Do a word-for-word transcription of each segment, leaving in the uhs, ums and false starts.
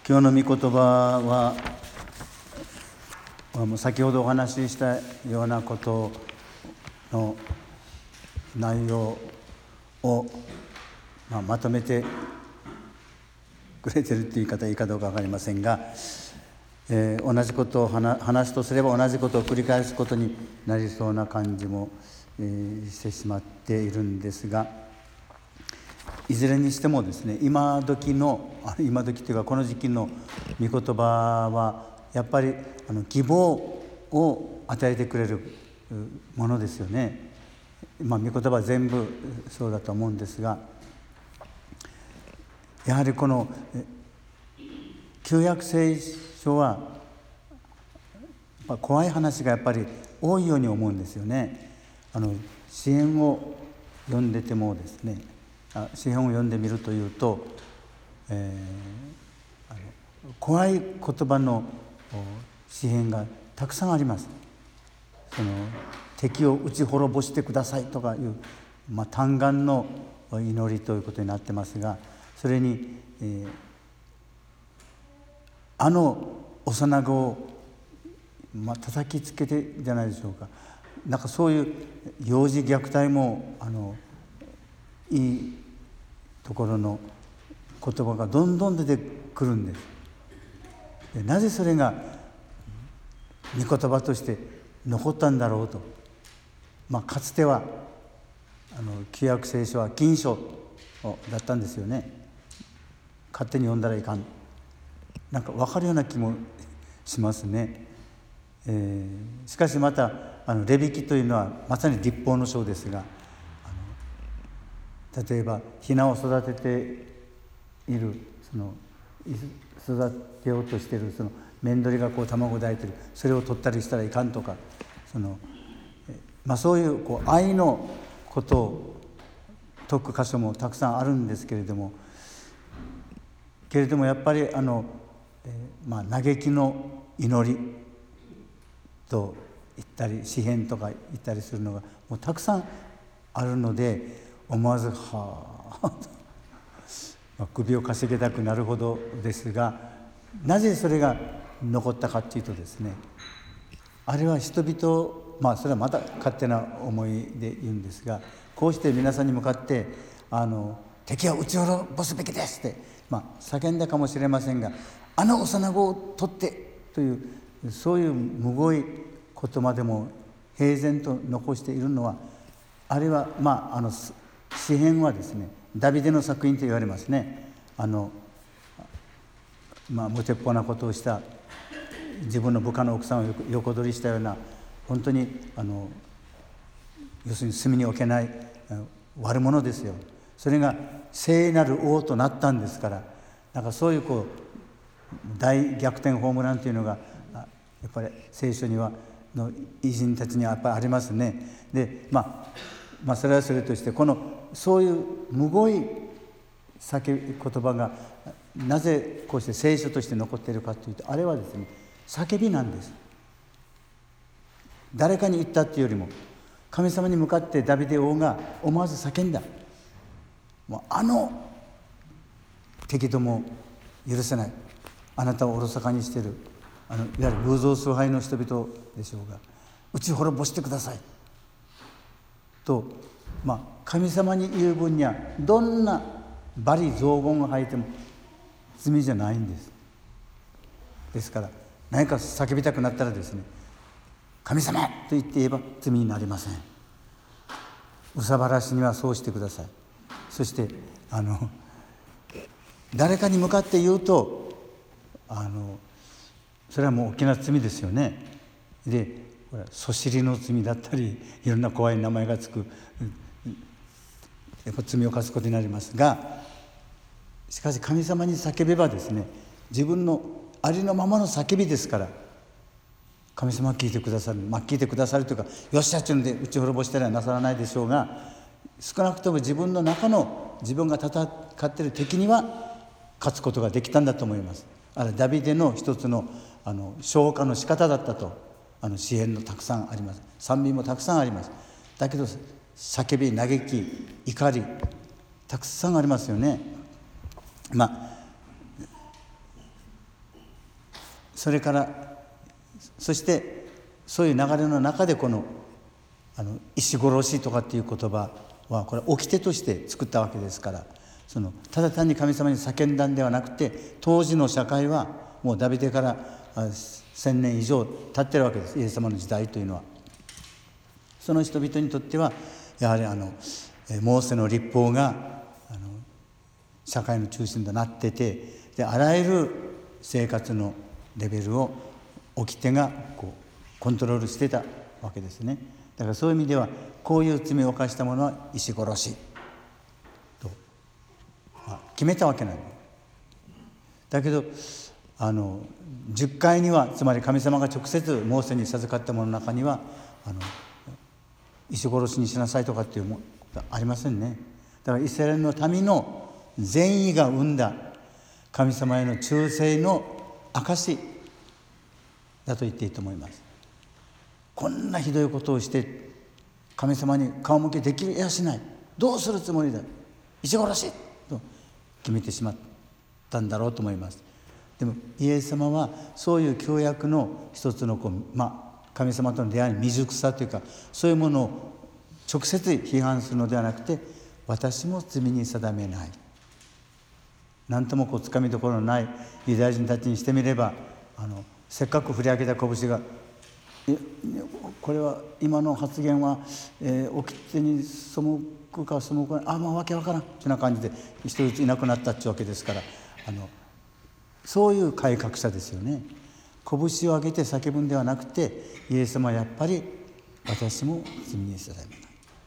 今日の御言葉は、もう先ほどお話ししたようなことの内容を、まあ、まとめてくれてるっていう言い方いいかどうか分かりませんが、えー、同じことを話、話すとすれば同じことを繰り返すことになりそうな感じも、えー、してしまっているんですが、いずれにしてもですね、今時の今時というかこの時期の御言葉はやっぱりあの希望を与えてくれるものですよね。まあ、御言葉は全部そうだと思うんですが、やはりこの旧約聖書は怖い話がやっぱり多いように思うんですよね。あの詩篇を読んでてもですね、詩篇を読んでみるというと、えー、あの怖い言葉の詩篇がたくさんあります。その敵を打ち滅ぼしてくださいとかいう、まあ、嘆願の祈りということになってますが、それに、えー、あの幼子を、まあ、叩きつけてじゃないでしょうか。なんかそういう幼児虐待もあのいいところの言葉がどんどん出てくるんです。でなぜそれが御言葉として残ったんだろうと、まあ、かつてはあの旧約聖書は禁書だったんですよね。勝手に読んだらいかん、なんか分かるような気もしますね。えー、しかしまたあのレビ記というのはまさに律法の書ですが、例えばヒナを育てている、その育てようとしているその面取りがこう卵を抱いている、それを取ったりしたらいかんとか、その、まあ、そういう、こう愛のことを説く箇所もたくさんあるんですけれども、けれどもやっぱりあの、えーまあ、嘆きの祈りと言ったり詩篇とか言ったりするのがもうたくさんあるので、思わずはあ首をかしげたくなるほどですが、なぜそれが残ったかというとですね、あれは人々、まあそれはまた勝手な思いで言うんですが、こうして皆さんに向かってあの敵は撃ち滅ぼすべきですって、まあ、叫んだかもしれませんが、あの幼子を取ってというそういうむごい言葉でも平然と残しているのは、あれはまああの詩篇はですね、ダビデの作品と言われますね。あの、まあ、無鉄砲なことをした自分の部下の奥さんを横取りしたような、本当にあの要するに隅に置けない悪者ですよ。それが聖なる王となったんですから、なんかそういうこう大逆転ホームランというのがやっぱり聖書にはの偉人たちにはやっぱりありますね。で、まあまあ、それはそれとして、このそういうむごい叫び言葉がなぜこうして聖書として残っているかというと、あれはですね、叫びなんです。誰かに言ったっていうよりも、神様に向かってダビデ王が思わず叫んだ。もうあの敵どもを許せない、あなたをおろそかにしている、あのいわゆる偶像崇拝の人々でしょうが、打ち滅ぼしてくださいと、まあ、神様に言う分にはどんな罵詈雑言が入っても罪じゃないんです。ですから何か叫びたくなったらですね、神様と言って言えば罪になりません。憂さ晴らしにはそうしてください。そしてあの誰かに向かって言うと、あのそれはもう大きな罪ですよね。で、そしりの罪だったり、いろんな怖い名前がつく罪を犯すことになりますが、しかし神様に叫べばですね、自分のありのままの叫びですから、神様は聞いてくださる。まあ聞いてくださるというか、よっしゃっちゅうんで打ち滅ぼしたりはなさらないでしょうが、少なくとも自分の中の自分が戦っている敵には勝つことができたんだと思います。あれダビデの一つのあの消化の仕方だったと、あの詩篇のたくさんあります。賛美もたくさんあります。だけど叫び、嘆き、怒り、たくさんありますよね。まあそれからそしてそういう流れの中でこのあの石殺しとかっていう言葉はこれ掟として作ったわけですから、そのただ単に神様に叫んだんではなくて、当時の社会はもうダビデから千年以上経ってるわけです。イエス様の時代というのは。その人々にとってはやはりあのモーセの律法があの社会の中心となってて、であらゆる生活のレベルを掟がこうコントロールしてたわけですね。だからそういう意味ではこういう罪を犯した者は石殺しと、まあ、決めたわけなんだ。だけどあのじゅっかいには、つまり神様が直接モーセに授かった者の中にはあの石殺しにしなさいとかっていうものありませんね。だからイスラエルの民の善意が生んだ神様への忠誠の証だと言っていいと思います。こんなひどいことをして神様に顔向けできやしない、どうするつもりだ、石殺しと決めてしまったんだろうと思います。でもイエス様はそういう教約の一つのこう、まあ、神様との出会いに未熟さというか、そういうものを直接批判するのではなくて、私も罪に定めない、何ともこうつかみどころのないユダヤ人たちにしてみれば、あのせっかく振り上げた拳が、これは今の発言は、えー、掟に背くか背くか、あまあわけわからんというような感じで一人ずついなくなったっていうわけですから、あのそういう改革者ですよね。拳を上げて叫ぶんではなくて、イエス様はやっぱり私も罪に定めない、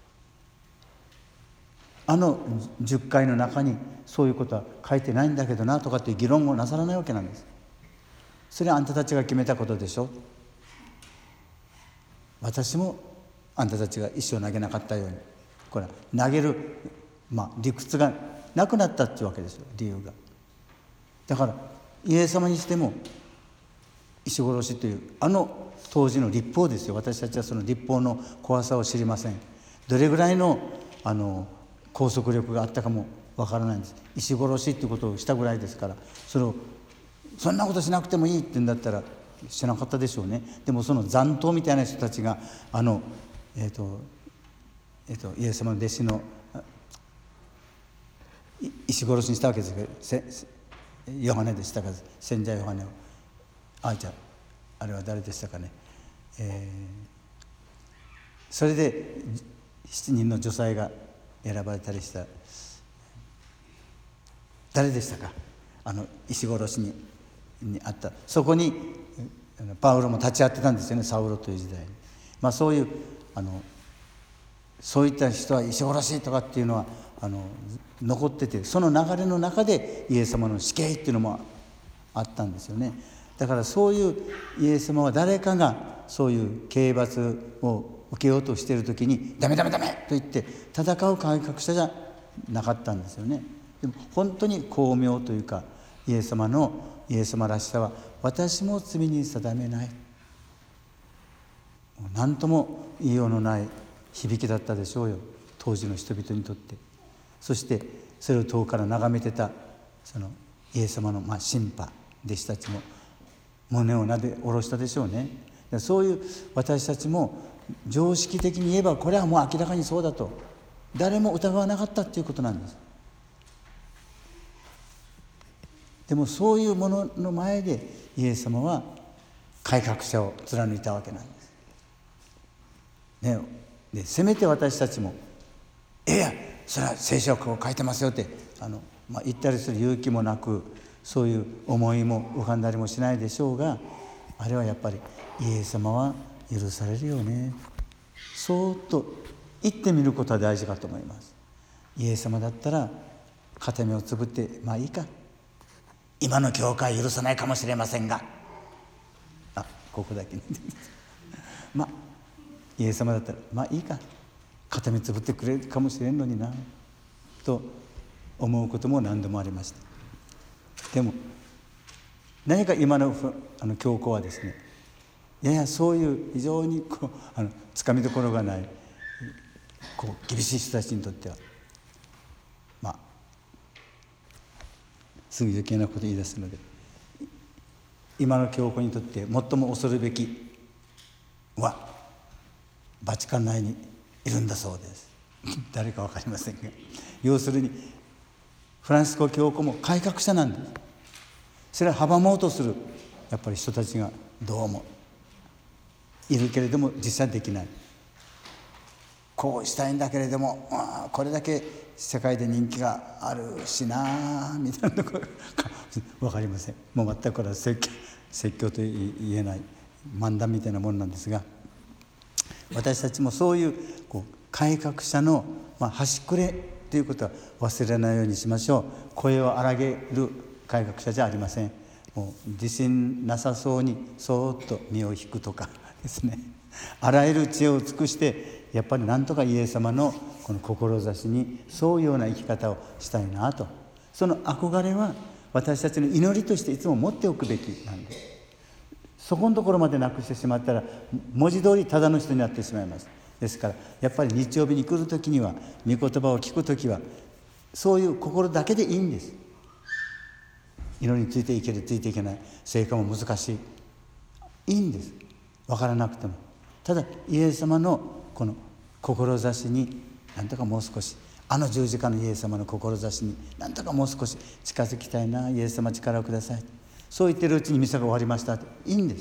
あのじゅっかいの中にそういうことは書いてないんだけどなとかっていう議論をなさらないわけなんです。それはあんたたちが決めたことでしょ。私もあんたたちが石を投げなかったように、これは投げる、まあ、理屈がなくなったっていうわけですよ、理由が。だからイエス様にしても石殺しというあの当時の律法ですよ。私たちはその律法の怖さを知りません。どれぐらいのあの拘束力があったかもわからないんです。石殺しっていうことをしたぐらいですから、それをそんなことしなくてもいいって言うんだったらしなかったでしょうね。でもその残党みたいな人たちがあの、えーとえー、とイエス様の弟子の石殺しにしたわけですけど、ヨハネでしたか、洗者ヨハネを、あじゃああれは誰でしたかね、えー、それで七人の女才が選ばれたりした、誰でしたか、あの石殺しににあった、そこにパウロも立ち会ってたんですよね、サウロという時代に。まあそういうあのそういった人は石殺しとかっていうのはあの残ってて、その流れの中でイエス様の死刑っていうのもあったんですよね。だからそういうイエス様は誰かがそういう刑罰を受けようとしている時にダメダメダメと言って戦う改革者じゃなかったんですよね。でも本当に巧妙というか、イエス様のイエス様らしさは私も罪に定めない、何とも言いようのない響きだったでしょうよ、当時の人々にとって。そしてそれを遠くから眺めてたそのイエス様のまあ審判弟子たちも胸をなで下ろしたでしょうね。そういう私たちも常識的に言えばこれはもう明らかにそうだと誰も疑わなかったっていうことなんです。でもそういうものの前でイエス様は改革者を貫いたわけなんです、ね、でせめて私たちもいやそれは聖書をこう書いてますよってあの、まあ、言ったりする勇気もなく、そういう思いも浮かんだりもしないでしょうが、あれはやっぱりイエス様は許されるよね、そうと言ってみることは大事かと思います。イエス様だったら片目をつぶってまあいいか、今の教会許さないかもしれませんが、あここだけまあイエス様だったらまあいいか、片目つぶってくれるかもしれんのになと思うことも何度もありました。でも何か今のあの教皇はですね、ややそういう非常にこうあのつかみどころがないこう厳しい人たちにとってはまあすぐ余計なこと言い出すので今の教皇にとって最も恐るべきはバチカン内にいるんだそうです誰か分かりませんが、要するにフランシスコ教皇も改革者なんです。それは阻もうとするやっぱり人たちがどうもいるけれども実際できない。こうしたいんだけれども、ああこれだけ世界で人気があるしなみたいなところ分かりません。もう全くこれは説教、説教と言えない漫談みたいなものなんですが、私たちもそういうこう改革者の、まあ、端くれということは忘れないようにしましょう。声を荒げる改革者じゃありません。もう自信なさそうにそーっと身を引くとかですね、あらゆる知恵を尽くしてやっぱりなんとかイエス様のこの志に沿うような生き方をしたいなと、その憧れは私たちの祈りとしていつも持っておくべきなんです。そこのところまでなくしてしまったら文字通りただの人になってしまいます。ですからやっぱり日曜日に来るときには、御言葉を聞くときはそういう心だけでいいんです。祈りについていけるついていけない、成果も難しい、いいんです。分からなくても。ただイエス様のこの志になんとかもう少し、あの十字架のイエス様の志になんとかもう少し近づきたいな、イエス様力をください、そう言ってるうちにミサが終わりましたっていいんです。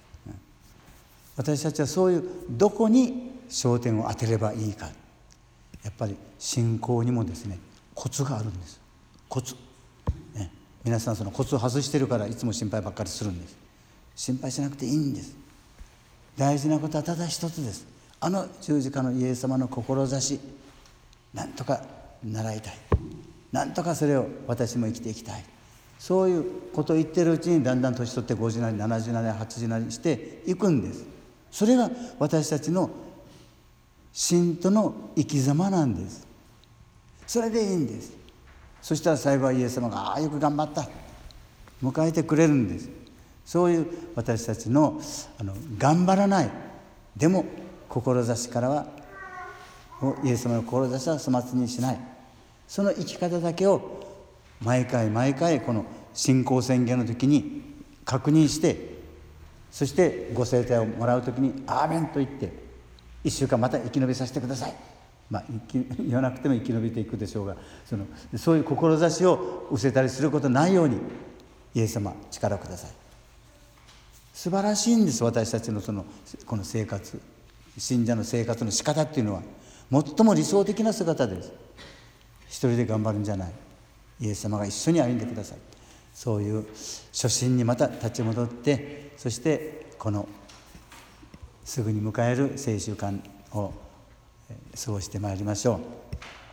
私たちはそういうどこに焦点を当てればいいか、やっぱり信仰にもですねコツがあるんです。コツ、ね、皆さんそのコツを外してるからいつも心配ばっかりするんです。心配しなくていいんです。大事なことはただ一つです。あの十字架のイエス様の志、なんとか習いたい、なんとかそれを私も生きていきたい、そういうことを言ってるうちにだんだん年取ってごじゅうなりななじゅうなりはちじゅうなりしていくんです。それが私たちの信徒の生き様なんです。それでいいんです。そしたら最後はイエス様がああよく頑張った迎えてくれるんです。そういう私たちの、あの頑張らない、でも志からはイエス様の志は粗末にしない、その生き方だけを毎回毎回この信仰宣言の時に確認して、そしてご聖体をもらう時にアーメンと言っていっしゅうかんまた生き延びさせてください、まあ、生き言わなくても生き延びていくでしょうが、そのそういう志を失せたりすることないようにイエス様力をください。素晴らしいんです。私たちのそのこの生活、信者の生活の仕方っていうのは最も理想的な姿です。一人で頑張るんじゃない、イエス様が一緒に歩んでください。そういう初心にまた立ち戻って、そしてこのすぐに迎える聖週間を過ごしてまいりましょう。